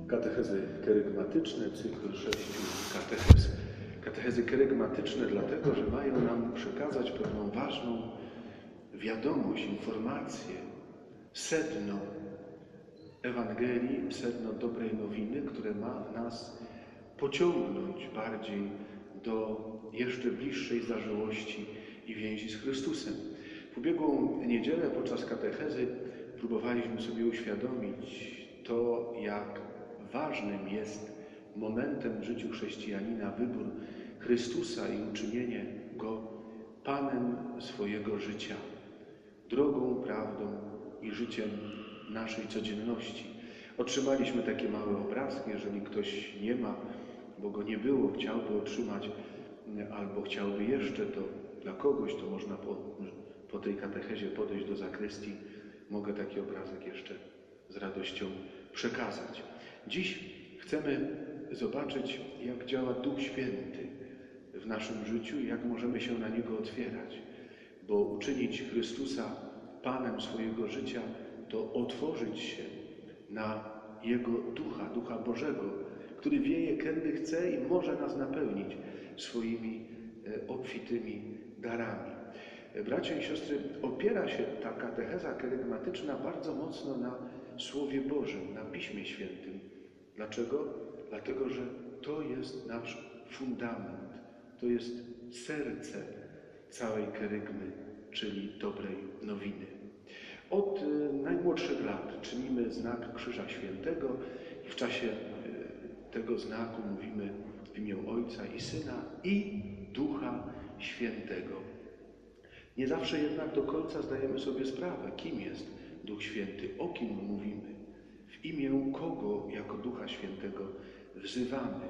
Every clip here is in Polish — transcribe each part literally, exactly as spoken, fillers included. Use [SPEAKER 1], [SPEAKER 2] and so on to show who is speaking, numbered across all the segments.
[SPEAKER 1] Katechezy kerygmatyczne, cykl sześciu katechez. Katechezy kerygmatyczne dlatego, że mają nam przekazać pewną ważną wiadomość, informację, sedno Ewangelii, sedno dobrej nowiny, które ma nas pociągnąć bardziej do jeszcze bliższej zażyłości i więzi z Chrystusem. W ubiegłą niedzielę podczas katechezy próbowaliśmy sobie uświadomić to, jak ważnym jest momentem w życiu chrześcijanina wybór Chrystusa i uczynienie Go Panem swojego życia, drogą, prawdą i życiem naszej codzienności. Otrzymaliśmy takie małe obrazki, jeżeli ktoś nie ma, bo go nie było, chciałby otrzymać albo chciałby jeszcze, to dla kogoś to można po, po tej katechezie podejść do zakrystii. Mogę taki obrazek jeszcze z radością przekazać. Dziś chcemy zobaczyć, jak działa Duch Święty w naszym życiu i jak możemy się na Niego otwierać, bo uczynić Chrystusa Panem swojego życia to otworzyć się na Jego Ducha, Ducha Bożego, który wieje, kiedy chce i może nas napełnić swoimi obfitymi darami. Bracia i siostry, opiera się ta katecheza kerygmatyczna bardzo mocno na Słowie Bożym, na Piśmie Świętym. Dlaczego? Dlatego, że to jest nasz fundament, to jest serce całej kerygmy, czyli dobrej nowiny. Od najmłodszych lat czynimy znak Krzyża Świętego i w czasie tego znaku mówimy w imię Ojca i Syna i Ducha Świętego. Nie zawsze jednak do końca zdajemy sobie sprawę, kim jest Duch Święty, o kim mówimy, w imię kogo jako Ducha Świętego wzywamy.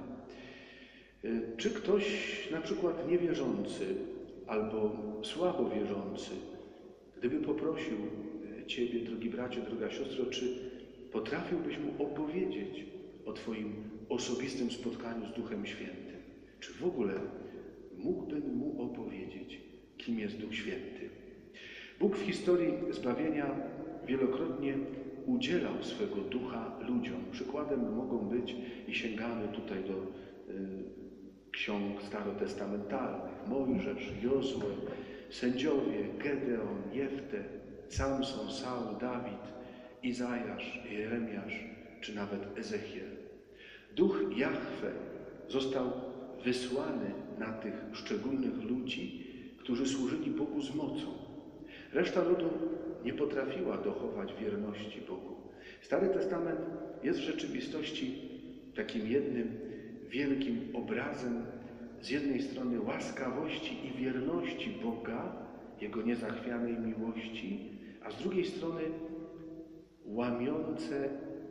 [SPEAKER 1] Czy ktoś, na przykład niewierzący albo słabo wierzący, gdyby poprosił Ciebie, drogi bracie, droga siostro, czy potrafiłbyś mu opowiedzieć o Twoim osobistym spotkaniu z Duchem Świętym? Czy w ogóle mógłbym mu opowiedzieć, kim jest Duch Święty? Bóg w historii zbawienia wielokrotnie udzielał swego Ducha ludziom. Przykładem mogą być, i sięgamy tutaj do y, ksiąg starotestamentalnych, Mojżesz, Jozue, sędziowie, Gedeon, Jefte, Samson, Saul, Dawid, Izajasz, Jeremiasz, czy nawet Ezechiel. Duch Jahwe został wysłany na tych szczególnych ludzi, którzy służyli Bogu z mocą. Reszta ludu nie potrafiła dochować wierności Bogu. Stary Testament jest w rzeczywistości takim jednym wielkim obrazem z jednej strony łaskawości i wierności Boga, Jego niezachwianej miłości, a z drugiej strony łamiące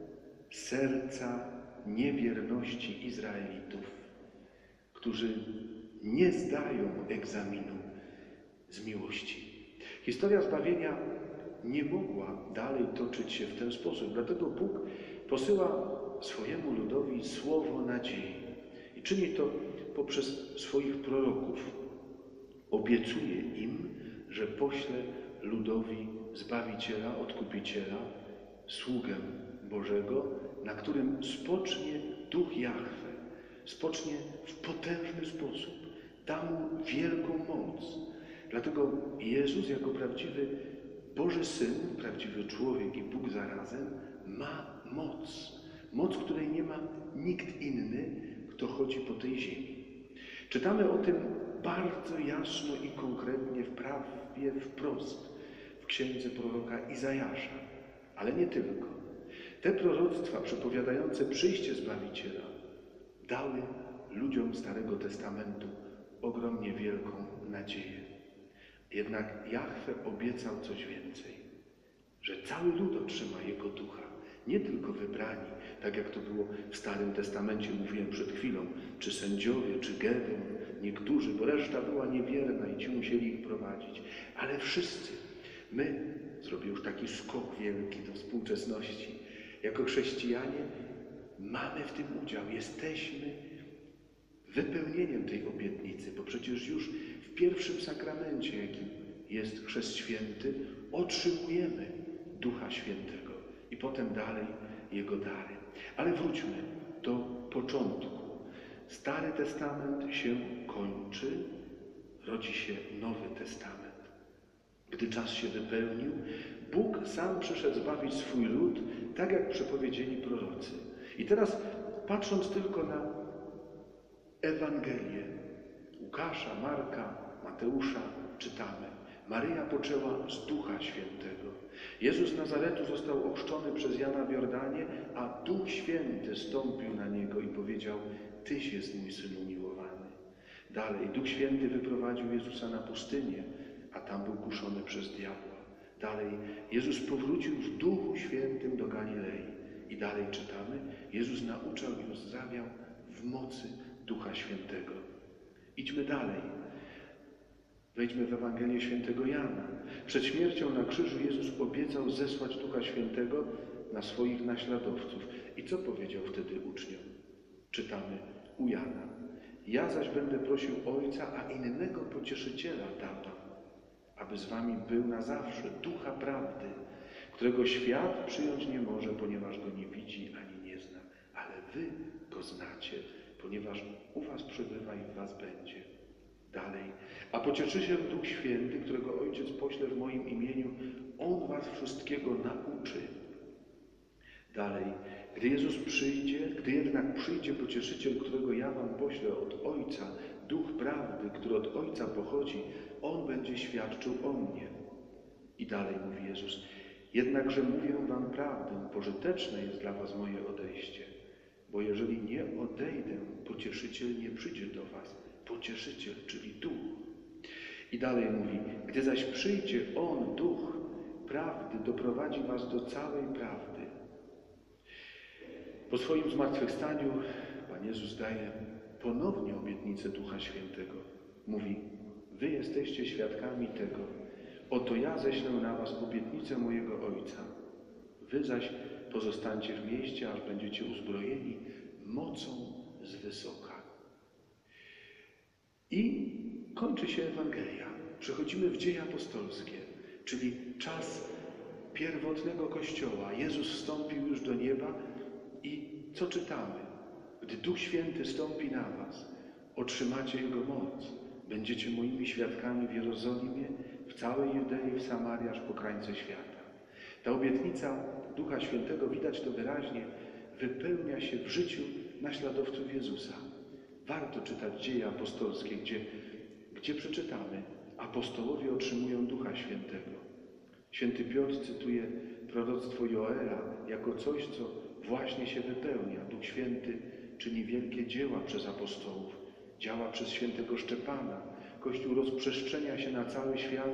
[SPEAKER 1] serca niewierności Izraelitów, którzy nie zdają egzaminu z miłości. Historia zbawienia nie mogła dalej toczyć się w ten sposób, dlatego Bóg posyła swojemu ludowi słowo nadziei i czyni to poprzez swoich proroków. Obiecuje im, że pośle ludowi Zbawiciela, Odkupiciela, sługę Bożego, na którym spocznie Duch Jahwe, spocznie w potężny sposób, da mu wielką moc. Dlatego Jezus jako prawdziwy Boży Syn, prawdziwy człowiek i Bóg zarazem ma moc. Moc, której nie ma nikt inny, kto chodzi po tej ziemi. Czytamy o tym bardzo jasno i konkretnie, prawie wprost w księdze proroka Izajasza, ale nie tylko. Te proroctwa przepowiadające przyjście Zbawiciela dały ludziom Starego Testamentu ogromnie wielką nadzieję. Jednak Jahwe obiecał coś więcej, że cały lud otrzyma Jego Ducha, nie tylko wybrani, tak jak to było w Starym Testamencie, mówiłem przed chwilą, czy sędziowie, czy Gedeon, niektórzy, bo reszta była niewierna i ci musieli ich prowadzić, ale wszyscy. My, zrobię już taki skok wielki do współczesności, jako chrześcijanie mamy w tym udział, jesteśmy wypełnieniem tej obietnicy, bo przecież już w pierwszym sakramencie, jakim jest Chrzest Święty, otrzymujemy Ducha Świętego i potem dalej Jego dary. Ale wróćmy do początku. Stary Testament się kończy, rodzi się Nowy Testament. Gdy czas się wypełnił, Bóg sam przyszedł zbawić swój lud, tak jak przepowiedzieli prorocy. I teraz, patrząc tylko na Ewangelię Łukasza, Marka, Mateusza, czytamy: Maryja poczęła z Ducha Świętego. Jezus z Nazaretu został ochrzczony przez Jana w Jordanie, a Duch Święty stąpił na Niego i powiedział: Tyś jest mój Syn umiłowany. Dalej, Duch Święty wyprowadził Jezusa na pustynię, a tam był kuszony przez diabła. Dalej, Jezus powrócił w Duchu Świętym do Galilei. I dalej czytamy: Jezus nauczał i uzdrawiał w mocy Ducha Świętego. Idźmy dalej. Wejdźmy w Ewangelię Świętego Jana. Przed śmiercią na krzyżu Jezus obiecał zesłać Ducha Świętego na swoich naśladowców. I co powiedział wtedy uczniom? Czytamy u Jana: Ja zaś będę prosił Ojca, a innego Pocieszyciela dam wam, aby z wami był na zawsze, Ducha Prawdy, którego świat przyjąć nie może, ponieważ go nie widzi ani nie zna, ale wy go znacie, ponieważ u was przebywa i w was będzie. Dalej, a Pocieszyciel Duch Święty, którego Ojciec pośle w moim imieniu, On was wszystkiego nauczy. Dalej, gdy Jezus przyjdzie, gdy jednak przyjdzie Pocieszyciel, którego ja wam poślę od Ojca, Duch Prawdy, który od Ojca pochodzi, On będzie świadczył o mnie. I dalej mówi Jezus: Jednakże mówię wam prawdę, pożyteczne jest dla was moje odejście, bo jeżeli nie odejdę, Pocieszyciel nie przyjdzie do was. Pocieszyciel, czyli Duch. I dalej mówi: Gdy zaś przyjdzie On, Duch Prawdy, doprowadzi was do całej prawdy. Po swoim zmartwychwstaniu Pan Jezus daje ponownie obietnicę Ducha Świętego. Mówi: Wy jesteście świadkami tego. Oto ja ześlę na was obietnicę mojego Ojca. Wy zaś pozostańcie w mieście, aż będziecie uzbrojeni mocą z wysoka. I kończy się Ewangelia. Przechodzimy w Dzieje Apostolskie, czyli czas pierwotnego Kościoła. Jezus wstąpił już do nieba i co czytamy? Gdy Duch Święty stąpi na was, otrzymacie Jego moc. Będziecie moimi świadkami w Jerozolimie, w całej Judei, w Samarii, aż po krańce świata. Ta obietnica Ducha Świętego, widać to wyraźnie, wypełnia się w życiu naśladowców Jezusa. Warto czytać Dzieje Apostolskie, gdzie, gdzie przeczytamy: apostołowie otrzymują Ducha Świętego. Święty Piotr cytuje proroctwo Joela jako coś, co właśnie się wypełnia. Duch Święty czyni wielkie dzieła przez apostołów, działa przez świętego Szczepana. Kościół rozprzestrzenia się na cały świat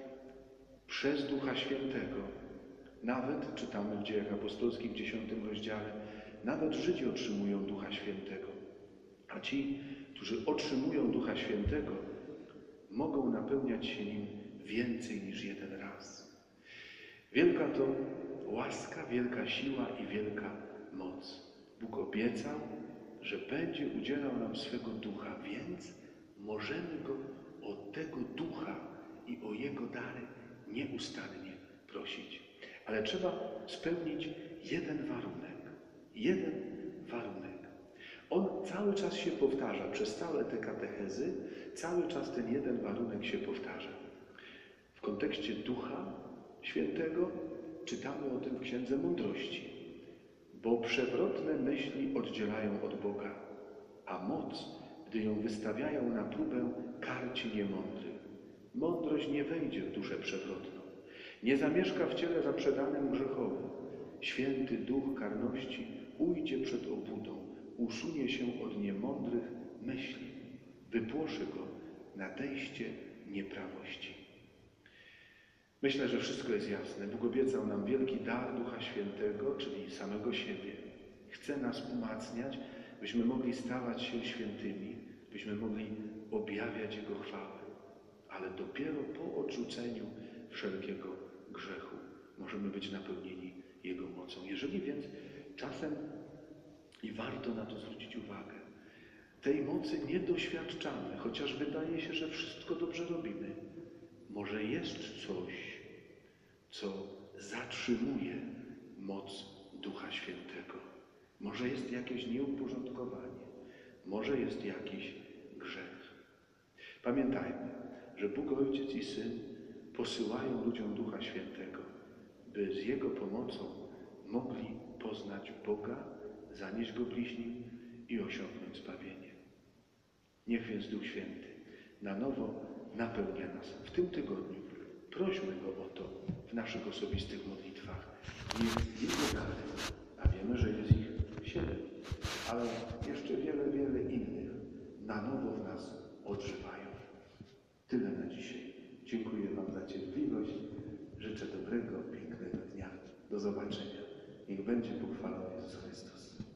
[SPEAKER 1] przez Ducha Świętego. Nawet, czytamy w Dziejach Apostolskich w dziesiątym rozdziale, nawet Żydzi otrzymują Ducha Świętego. A ci, którzy otrzymują Ducha Świętego, mogą napełniać się nim więcej niż jeden raz. Wielka to łaska, wielka siła i wielka moc. Bóg obiecał, że będzie udzielał nam swego Ducha, więc możemy Go o tego Ducha i o Jego dary nieustannie prosić. Ale trzeba spełnić jeden warunek. Jeden warunek. On cały czas się powtarza, przez całe te katechezy, cały czas ten jeden warunek się powtarza. W kontekście Ducha Świętego czytamy o tym w Księdze Mądrości. Bo przewrotne myśli oddzielają od Boga, a moc, gdy ją wystawiają na próbę, karci niemądrych. Mądrość nie wejdzie w duszę przewrotną, nie zamieszka w ciele zaprzedanym grzechowi. Święty Duch karności ujdzie przed obłudą, usunie się od niemądrych myśli, wypłoszy go nadejście nieprawości. Myślę, że wszystko jest jasne. Bóg obiecał nam wielki dar Ducha Świętego, czyli samego siebie. Chce nas umacniać, byśmy mogli stawać się świętymi, byśmy mogli objawiać Jego chwałę. Ale dopiero po odrzuceniu wszelkiego grzechu możemy być napełnieni Jego mocą. Jeżeli więc czasem, i warto na to zwrócić uwagę, tej mocy nie doświadczamy, chociaż wydaje się, że wszystko dobrze robimy, może jest coś, co zatrzymuje moc Ducha Świętego. Może jest jakieś nieuporządkowanie, może jest jakiś grzech. Pamiętajmy, że Bóg Ojciec i Syn posyłają ludziom Ducha Świętego, by z Jego pomocą mogli poznać Boga, zanieść Go bliźnim i osiągnąć zbawienie. Niech więc Duch Święty na nowo napełnia nas w tym tygodniu. Prośmy Go o to w naszych osobistych modlitwach. Niech Jego dary, a wiemy, że jest ich siedem, ale jeszcze wiele, wiele innych na nowo w nas odżywają. Tyle na dzisiaj. Dziękuję Wam za cierpliwość. Życzę dobrego, pięknego dnia. Do zobaczenia. Niech będzie pochwalony Jezus Chrystus.